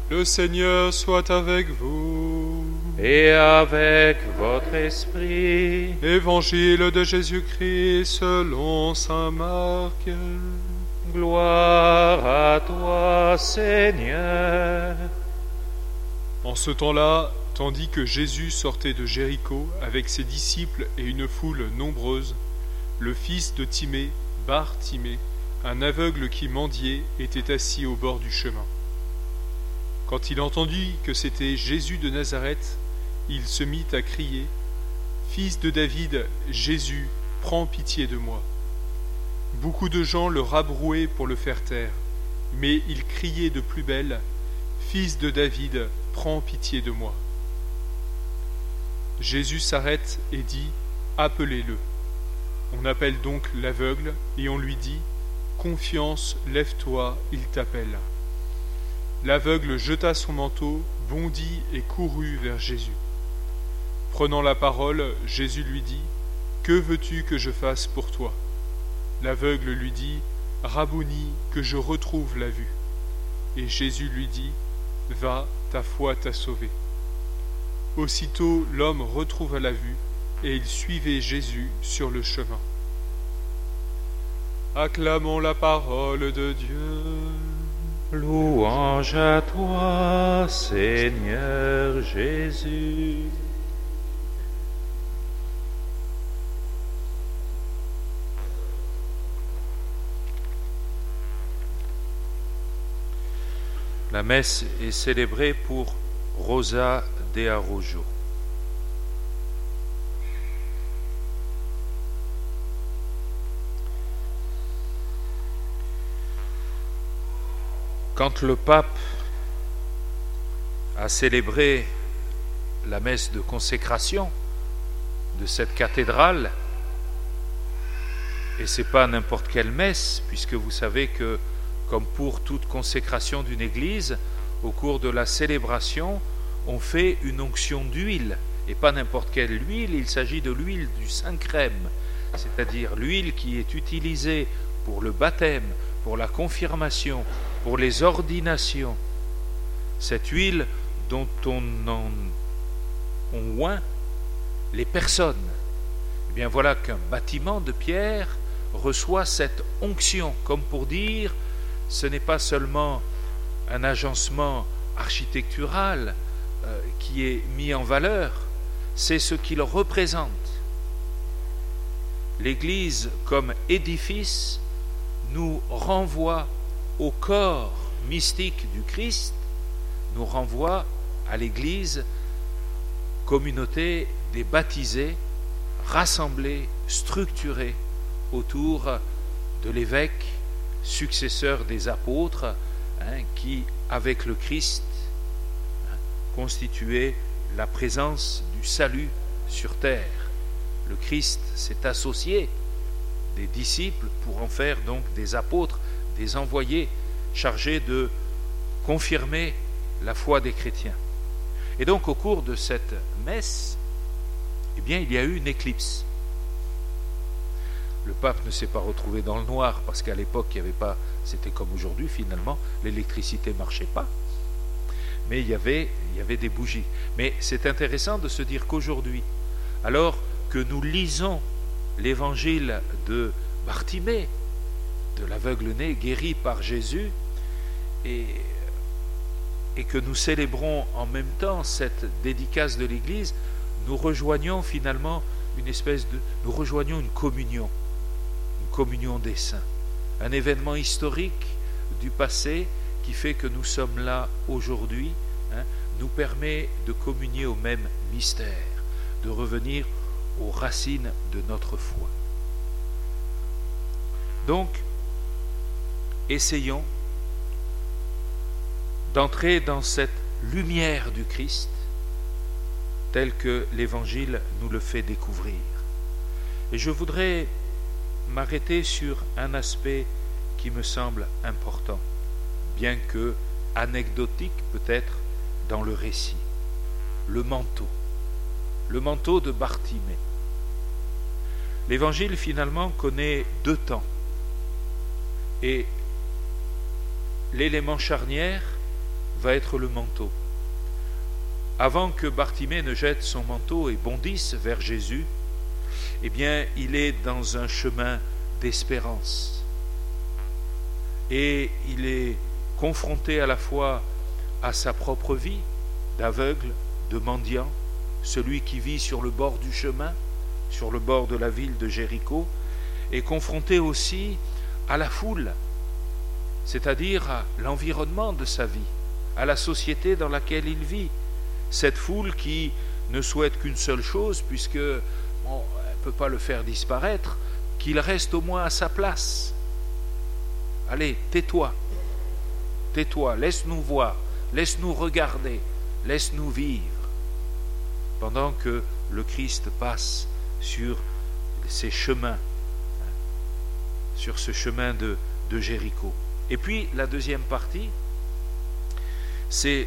Le Seigneur soit avec vous. Et avec votre esprit. Évangile de Jésus-Christ selon saint Marc. Gloire à toi, Seigneur. En ce temps-là, tandis que Jésus sortait de Jéricho avec ses disciples et une foule nombreuse, le fils de Timée, Bar-Timée, un aveugle qui mendiait, était assis au bord du chemin. Quand il entendit que c'était Jésus de Nazareth, il se mit à crier « Fils de David, Jésus, prends pitié de moi !» Beaucoup de gens le rabrouaient pour le faire taire, mais il criait de plus belle « Fils de David, prends pitié de moi !» Jésus s'arrête et dit « Appelez-le !» On appelle donc l'aveugle et on lui dit « Confiance, lève-toi, il t'appelle !» L'aveugle jeta son manteau, bondit et courut vers Jésus. Prenant la parole, Jésus lui dit « Que veux-tu que je fasse pour toi ?» L'aveugle lui dit « Rabouni, que je retrouve la vue. » Et Jésus lui dit « Va, ta foi t'a sauvé. » Aussitôt l'homme retrouva la vue, et il suivait Jésus sur le chemin. Acclamons la parole de Dieu. Louange à toi, Seigneur Jésus. La messe est célébrée pour Rosa de Araujo. Quand le pape a célébré la messe de consécration de cette cathédrale, et c'est pas n'importe quelle messe, puisque vous savez que, comme pour toute consécration d'une église, au cours de la célébration, on fait une onction d'huile, et pas n'importe quelle huile, il s'agit de l'huile du Saint-Crème, c'est-à-dire l'huile qui est utilisée pour le baptême, pour la confirmation, pour les ordinations. Cette huile dont on oint les personnes. Eh bien voilà qu'un bâtiment de pierre reçoit cette onction, comme pour dire, ce n'est pas seulement un agencement architectural qui est mis en valeur, c'est ce qu'il représente. L'Église, comme édifice, nous renvoie au corps mystique du Christ, nous renvoie à l'Église, communauté des baptisés, rassemblés, structurés autour de l'évêque, successeur des apôtres, qui, avec le Christ, constituait la présence du salut sur terre. Le Christ s'est associé des disciples pour en faire donc des apôtres, des envoyés chargés de confirmer la foi des chrétiens. Et donc au cours de cette messe, eh bien, il y a eu une éclipse. Le pape ne s'est pas retrouvé dans le noir parce qu'à l'époque il n'y avait pas, c'était comme aujourd'hui finalement, l'électricité ne marchait pas, mais il y avait des bougies. Mais c'est intéressant de se dire qu'aujourd'hui, alors que nous lisons l'évangile de Bartimée, de l'aveugle-né guéri par Jésus, et que nous célébrons en même temps cette dédicace de l'Église, nous rejoignons finalement nous rejoignons une communion des saints, un événement historique du passé qui fait que nous sommes là aujourd'hui, nous permet de communier au même mystère, de revenir aux racines de notre foi. Donc, essayons d'entrer dans cette lumière du Christ telle que l'Évangile nous le fait découvrir. Et je voudrais m'arrêter sur un aspect qui me semble important, bien que anecdotique peut-être dans le récit. Le manteau de Bartimée. L'Évangile finalement connaît deux temps. Et l'élément charnière va être le manteau. Avant que Bartimée ne jette son manteau et bondisse vers Jésus, eh bien, il est dans un chemin d'espérance. Et il est confronté à la fois à sa propre vie d'aveugle, de mendiant, celui qui vit sur le bord du chemin, sur le bord de la ville de Jéricho, et confronté aussi à la foule, c'est-à-dire à l'environnement de sa vie, à la société dans laquelle il vit. Cette foule qui ne souhaite qu'une seule chose, puisque elle ne peut pas le faire disparaître, qu'il reste au moins à sa place. Allez, tais-toi, laisse-nous voir, laisse-nous regarder, laisse-nous vivre, pendant que le Christ passe sur ces chemins, sur ce chemin de Jéricho. Et puis la deuxième partie, c'est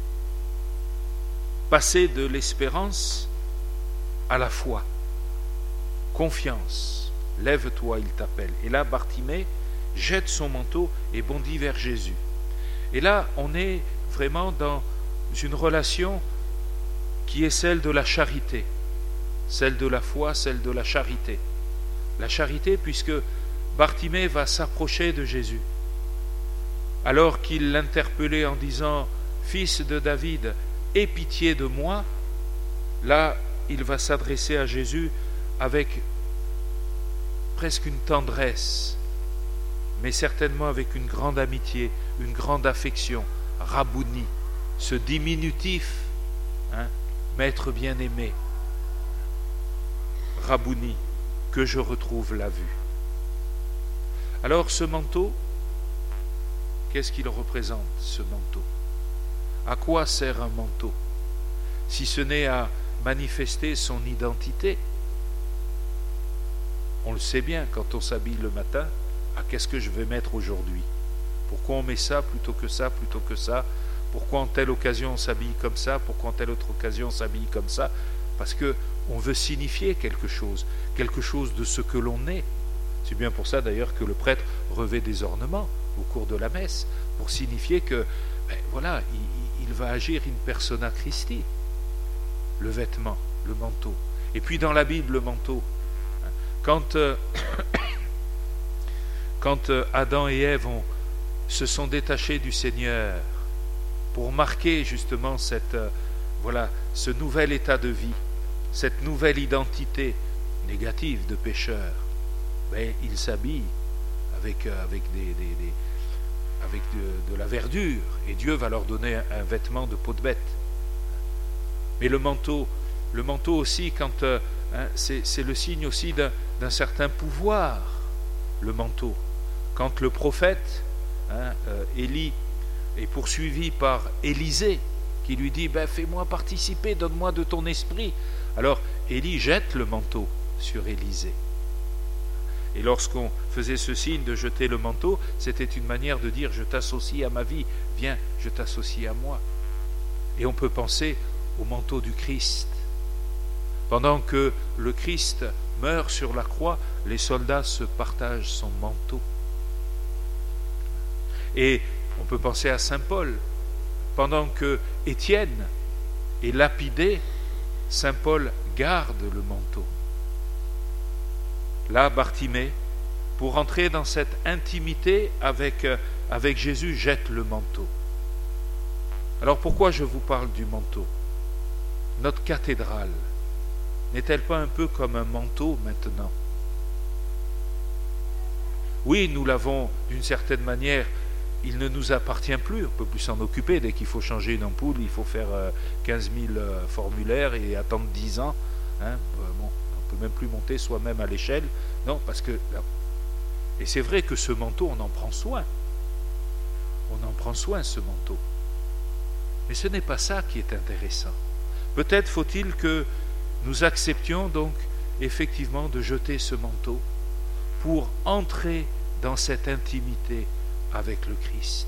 passer de l'espérance à la foi. Confiance, lève-toi, il t'appelle. Et là, Bartimée jette son manteau et bondit vers Jésus. Et là, on est vraiment dans une relation qui est celle de la charité, celle de la foi, celle de la charité. La charité, puisque Bartimée va s'approcher de Jésus. Alors qu'il l'interpellait en disant « Fils de David, aie pitié de moi », là, il va s'adresser à Jésus avec presque une tendresse, mais certainement avec une grande amitié, une grande affection. Rabouni, ce diminutif, maître bien-aimé. Rabouni, que je retrouve la vue. Alors ce manteau, qu'est-ce qu'il représente, ce manteau? À quoi sert un manteau, si ce n'est à manifester son identité? On le sait bien, quand on s'habille le matin, qu'est-ce que je vais mettre aujourd'hui? Pourquoi on met ça plutôt que ça, plutôt que ça? Pourquoi en telle occasion on s'habille comme ça? Pourquoi en telle autre occasion on s'habille comme ça? Parce qu'on veut signifier quelque chose de ce que l'on est. C'est bien pour ça d'ailleurs que le prêtre revêt des ornements au cours de la messe, pour signifier que, voilà, il va agir in persona Christi, le vêtement, le manteau. Et puis dans la Bible, le manteau, quand Adam et Ève se sont détachés du Seigneur pour marquer justement ce nouvel état de vie, cette nouvelle identité négative de pécheur, ils s'habillent avec de la verdure, et Dieu va leur donner un vêtement de peau de bête. Mais le manteau aussi, c'est le signe aussi d'un certain pouvoir, le manteau. Quand le prophète, Élie, est poursuivi par Élisée, qui lui dit « fais-moi participer, donne-moi de ton esprit ». Alors Élie jette le manteau sur Élisée. Et lorsqu'on faisait ce signe de jeter le manteau, c'était une manière de dire « je t'associe à ma vie, viens, je t'associe à moi ». Et on peut penser au manteau du Christ. Pendant que le Christ meurt sur la croix, les soldats se partagent son manteau. Et on peut penser à saint Paul. Pendant que Étienne est lapidé, saint Paul garde le manteau. Là, Bartimée, pour entrer dans cette intimité avec Jésus, jette le manteau. Alors pourquoi je vous parle du manteau? Notre cathédrale n'est-elle pas un peu comme un manteau maintenant? Oui, nous l'avons d'une certaine manière, il ne nous appartient plus, on ne peut plus s'en occuper. Dès qu'il faut changer une ampoule, il faut faire 15 000 formulaires et attendre 10 ans. On ne peut même plus monter soi-même à l'échelle. Non, parce que... Et c'est vrai que ce manteau, on en prend soin. On en prend soin, ce manteau. Mais ce n'est pas ça qui est intéressant. Peut-être faut-il que nous acceptions donc effectivement de jeter ce manteau pour entrer dans cette intimité avec le Christ.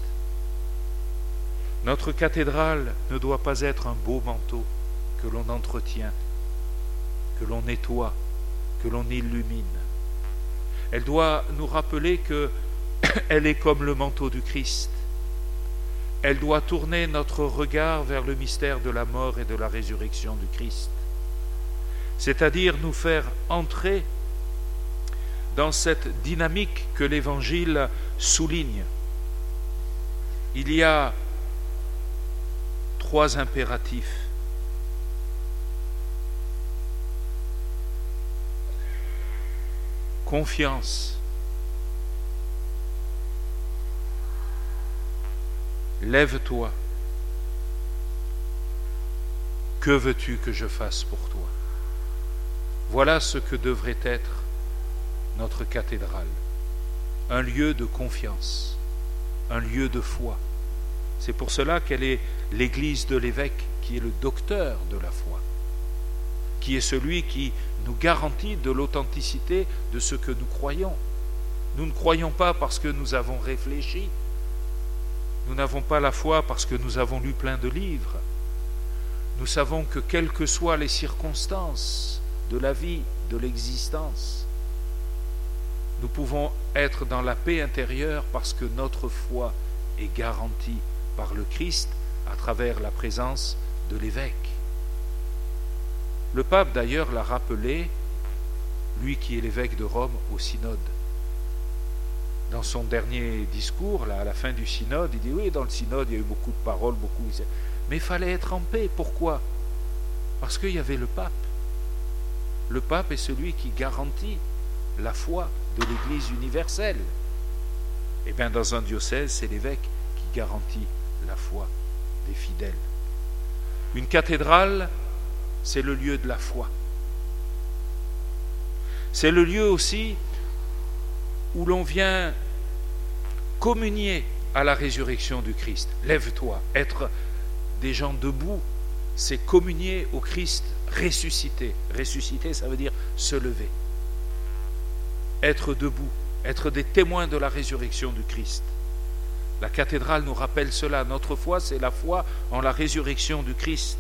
Notre cathédrale ne doit pas être un beau manteau que l'on entretient, que l'on nettoie, que l'on illumine. Elle doit nous rappeler qu'elle est comme le manteau du Christ, elle doit tourner notre regard vers le mystère de la mort et de la résurrection du Christ. C'est-à-dire nous faire entrer dans cette dynamique que l'Évangile souligne. Il y a 3 impératifs. Confiance, lève-toi, que veux-tu que je fasse pour toi? Voilà ce que devrait être notre cathédrale, un lieu de confiance, un lieu de foi. C'est pour cela qu'elle est l'église de l'évêque, qui est le docteur de la foi, qui est celui qui nous garantit de l'authenticité de ce que nous croyons. Nous ne croyons pas parce que nous avons réfléchi, nous n'avons pas la foi parce que nous avons lu plein de livres. Nous savons que quelles que soient les circonstances de la vie, de l'existence, nous pouvons être dans la paix intérieure parce que notre foi est garantie par le Christ à travers la présence de l'évêque. Le pape d'ailleurs l'a rappelé, lui qui est l'évêque de Rome, au synode. Dans son dernier discours, là, à la fin du synode, il dit oui, dans le synode il y a eu beaucoup de paroles, mais il fallait être en paix. Pourquoi? Parce qu'il y avait le pape. Le pape est celui qui garantit la foi de l'Église universelle. Et bien dans un diocèse, c'est l'évêque qui garantit la foi des fidèles. Une cathédrale, c'est le lieu de la foi. C'est le lieu aussi où l'on vient communier à la résurrection du Christ. Lève-toi, être des gens debout, c'est communier au Christ ressuscité. Ressuscité, ça veut dire se lever. Être debout, être des témoins de la résurrection du Christ. La cathédrale nous rappelle cela. Notre foi, c'est la foi en la résurrection du Christ.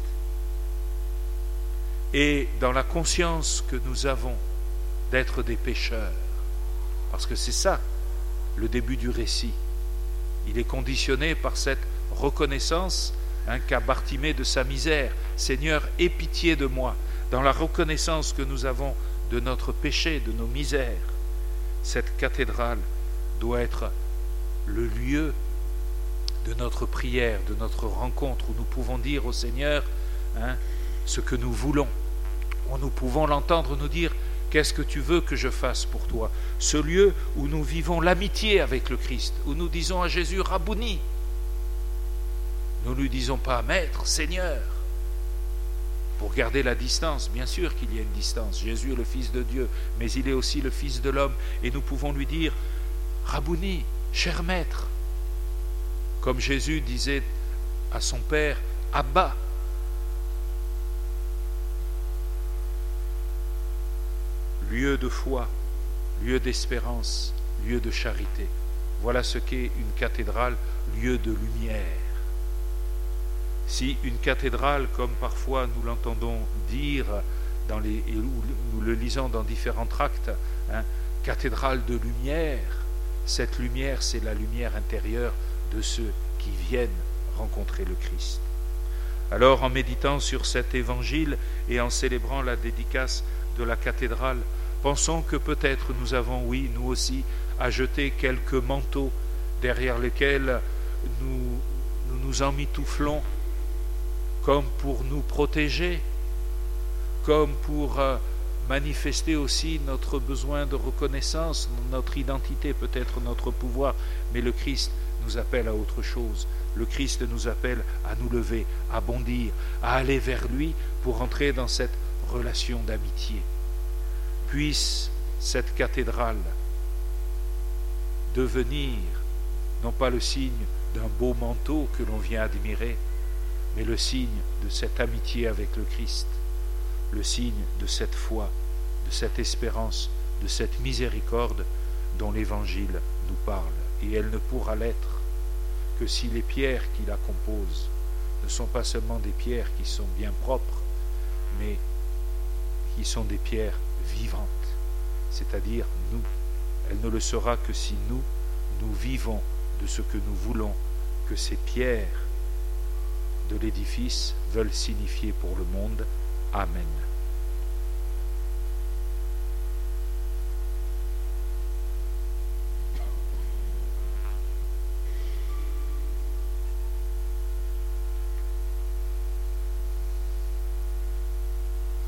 Et dans la conscience que nous avons d'être des pécheurs, parce que c'est ça le début du récit. Il est conditionné par cette reconnaissance qu'a Bartimée de sa misère. Seigneur, aie pitié de moi. Dans la reconnaissance que nous avons de notre péché, de nos misères, cette cathédrale doit être le lieu de notre prière, de notre rencontre, où nous pouvons dire au Seigneur ce que nous voulons, où nous pouvons l'entendre nous dire « Qu'est-ce que tu veux que je fasse pour toi ?» Ce lieu où nous vivons l'amitié avec le Christ, où nous disons à Jésus « Rabouni ». Nous ne lui disons pas « Maître, Seigneur ». Pour garder la distance, bien sûr qu'il y a une distance. Jésus est le Fils de Dieu, mais il est aussi le Fils de l'homme. Et nous pouvons lui dire « Rabouni, cher Maître ». Comme Jésus disait à son Père « Abba ». Lieu de foi, lieu d'espérance, lieu de charité. Voilà ce qu'est une cathédrale, lieu de lumière. Si une cathédrale, comme parfois nous l'entendons dire, et nous le lisons dans différents tracts, cathédrale de lumière, cette lumière, c'est la lumière intérieure de ceux qui viennent rencontrer le Christ. Alors, en méditant sur cet évangile et en célébrant la dédicace de la cathédrale, pensons que peut-être nous avons, oui, nous aussi, à jeter quelques manteaux derrière lesquels nous emmitouflons, comme pour nous protéger, comme pour manifester aussi notre besoin de reconnaissance, notre identité, peut-être notre pouvoir, mais le Christ nous appelle à autre chose. Le Christ nous appelle à nous lever, à bondir, à aller vers lui pour entrer dans cette relation d'amitié. Puisse cette cathédrale devenir non pas le signe d'un beau manteau que l'on vient admirer, mais le signe de cette amitié avec le Christ, le signe de cette foi, de cette espérance, de cette miséricorde dont l'Évangile nous parle. Et elle ne pourra l'être que si les pierres qui la composent ne sont pas seulement des pierres qui sont bien propres, mais qui sont des pierres vivantes, c'est-à-dire nous. Elle ne le sera que si nous vivons de ce que nous voulons que ces pierres de l'édifice veulent signifier pour le monde. Amen.